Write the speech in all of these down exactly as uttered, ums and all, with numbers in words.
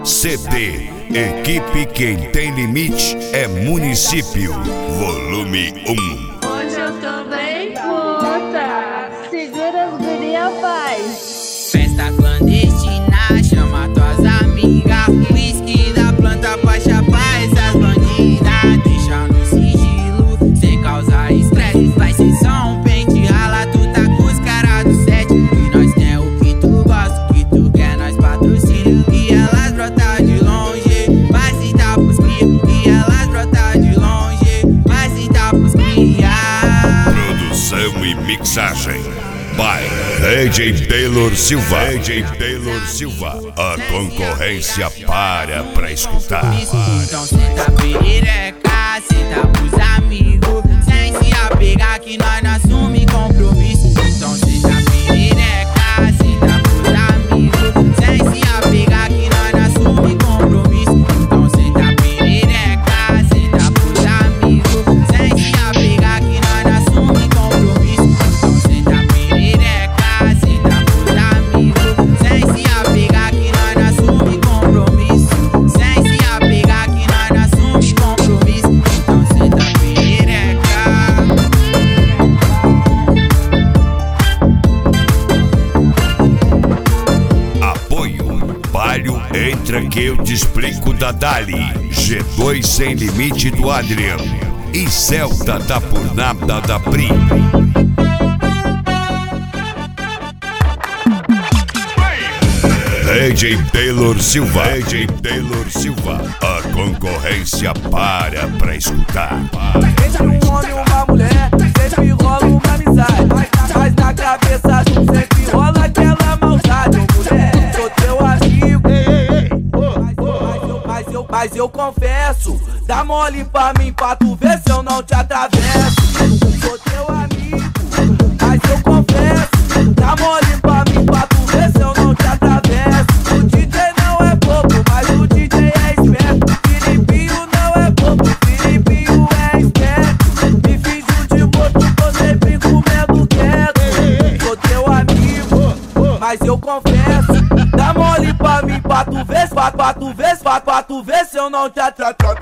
C D Equipe Quem Tem Limite é Município, volume um. Hoje eu tô bem puta. Segura as guria, pai. Festa clandestina, chama tuas amigas. Whisky da planta pra chapar essas bandidas. Deixa no sigilo, sem causar estresse. Vai ser só um pente, rala, tu tá com os caras do set. E nós tem o que tu gosta, o que tu quer, nós patrocínio. E elas brotar de longe, vai se dar pros cria. E elas brotar de longe, vai se dar pros cria. Produção e mixagem by D J Taylor Silva. D J Taylor Silva. A concorrência para pra escutar. Então senta perereca, senta pros amigos, sem se apegar que nós não assume compromisso. Então senta perereca, senta pros amigos, sem se apegar que nós não assume compromisso. Então senta perereca, senta pros amigos, sem se apegar que nós não assume compromisso. Então senta perereca, senta pros amigos, sem se apegar que nós não assume compromisso. Sem se apegar que nós não assume compromisso. Então senta perereca. Apoio Palio, entra que eu te explico da Dali. G dois Sem Limite do Adriano e Celta da Por Nada da Pri. D J Taylor Silva. D J Taylor Silva. A concorrência para pra escutar. Seja um homem ou uma mulher, sempre rola uma amizade. Mas na cabeça tu sempre rola aquela maldade. Ô mulher, sou teu amigo, mas eu, mas eu, mas eu confesso, dá mole pra mim pra tu ver se eu não te atravesso. Sou teu amigo, mas eu confesso, dá mole pra mim pra tu ver se eu não te atravesso. O D J não é bobo, mas o D J é esperto. Filipinho não é bobo, Filipinho é esperto. Me finjo de morto, tô sempre comendo quieto. Sou teu amigo, mas eu confesso, dá mole pra mim pra tu ver, pra, pra tu ver, pra, pra tu ver se eu não te atravesso.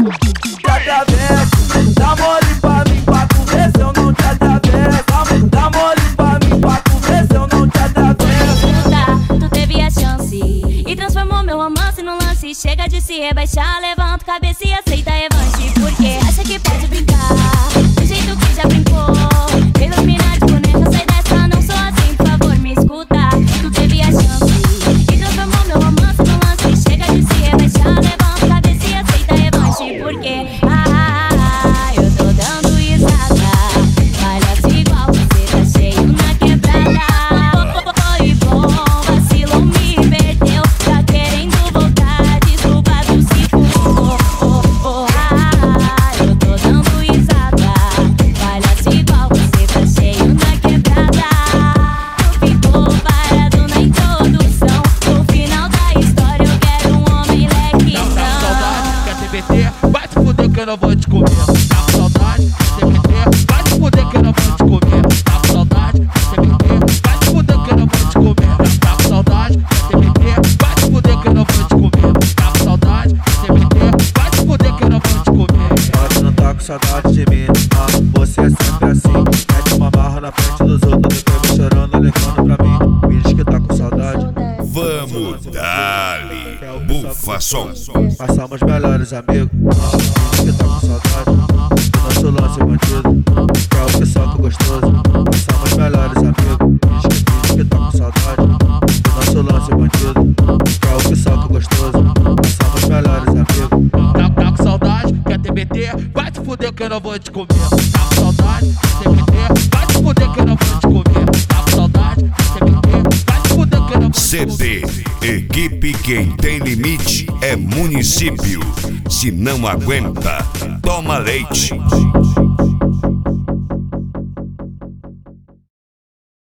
Te atravesso, dá mole pra mim pra tu ver se eu não te atravesso. Dá mole pra mim pra tu ver se eu não te atravesso. Tá, tu teve a chance e transformou meu romance num lance. Chega de se rebaixar, levanta a cabeça e aceita a revanche. Porque acha que pode brincar do jeito que já brincou. Pelos Illuminati, boneca, sai dessa, não sou assim, por favor, me escuta. Tu teve a chance e transformou meu romance num lance. Chega de se rebaixar, levanta a cabeça e aceita a revanche. Porque, ah, ah, eu tô dando risada. Palhaço igual você tá cheio na quebrada. Foi bom, vacilou, me perdeu. Tá querendo voltar, desculpa do ciclo. Oh, oh, oh, ah, eu tô dando risada. Palhaço igual você tá cheio na quebrada. Tu ficou parado na introdução. No final da história eu quero um homem lequezão. Tá com saudade, quer T B T? Vai te fuder que eu não vou te comer. Tá com saudade, quer T B T? Vai te fuder que eu não vou te comer. Tá com saudade, quer T B T? Vai te fuder que eu não vou te comer. Tá com saudade, quer T B T? Vai te fuder que eu não vou te comer. Tá com saudade, quer T B T? Vai te fuder que eu não vou te comer. Pode não tá com saudade de mim, ah, você é sempre assim. Mete uma barra na frente dos outros, depois vem chorando, levando pra mim. Me diz que tá com saudade. Vamos dali, bufa som. Mas somos melhores amigos. Diz que tá com saudade do nosso lance bandido, que é o que soca gostoso. Mas somos melhores amigos. Diz que, diz que tá com saudade do nosso lance bandido, que é o que soca gostoso. Mas somos melhores amigos. Tá, tá com saudade, quer T B T? Vai te fuder que eu não vou te comer. Tá com saudade, quer T B T? Vai te fuder que eu não vou te comer. Tá com saudade, quer T B T? Vai te fuder que eu não vou te C comer. D Equipe Quem Tem Limite é Município. Se não aguenta, toma leite.